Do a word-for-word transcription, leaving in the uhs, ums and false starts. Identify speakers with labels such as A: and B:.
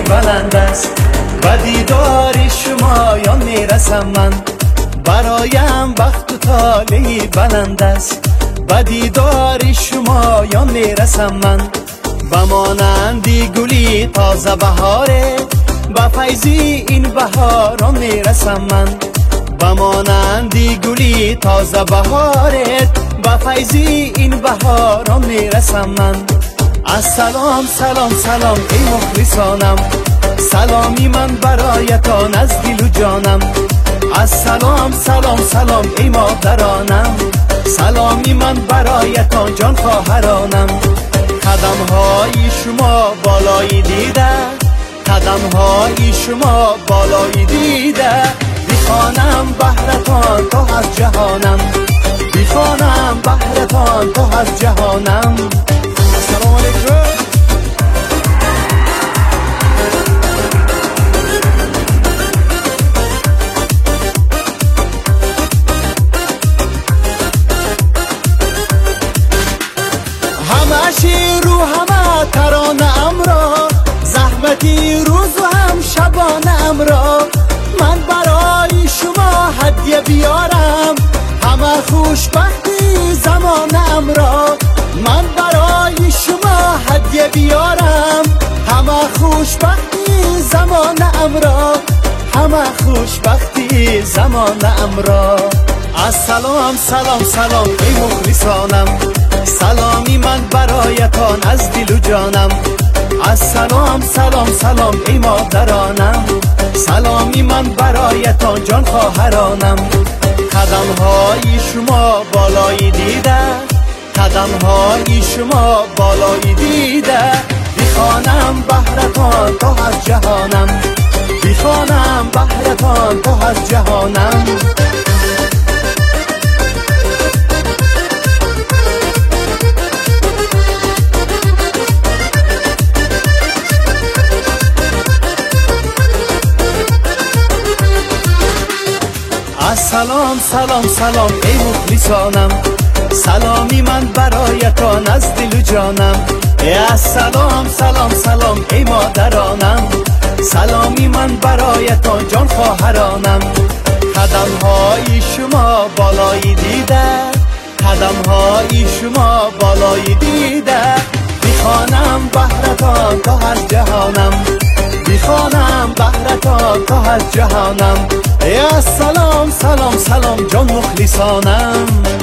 A: بلند است. به دیدار شما یا میرسم من، برایم وقت و طالعی بلند است. به دیدار شما یا میرسم من، به مانندی گلی تازه بهاره. به فیضی این بهاران میرسم من، به مانندی گلی تازه بهارت. به فیضی این بهاران میرسم من. السلام سلام سلام ای مخلصانم، سلامی من برایتان از دل و جانم. السلام سلام سلام ای مادرانم، سلامی من برایتان جان خواهرانم. قدم های شما بالای دیده، قدم های شما بالای دیده. بخوانم بهرتان تا از جهانم، بخوانم بهرتان تا از جهانم. السلام علیکم. همه شیر و همه ترانه ام را، زحمتی روز و هم شبانه ام را. من برای شما هدیه بیارم، همه خوشبختی زمانه ام را. من برای شما هدیه بیارم، همه خوشبختی زمانه ام را، همه خوشبختی زمانه ام را. السلام سلام سلام ای مخلصانم، سلامی من برایتان از دل و جانم. السلام سلام سلام ای مادرانم، سلامی من برایتان جان خواهرانم. قدم های شما بالای دیده، قدم های شما بالای دیده. بخوانم بهرتان تا از جهانم، بخوانم بهرتان تا از جهانم. السلام سلام سلام ای مخلصانم، سلامی من برایتان از دل و جانم. السلام سلام سلام ای مادرانم، سلامی من برایتان جان خواهرانم. قدم های شما بالای دیده، قدم های شما بالای دیده. بخوانم بهرتان تا از جهانم، بخوانم بهرتان تا از جهانم. السلام سلام سلام جان مخلصانم.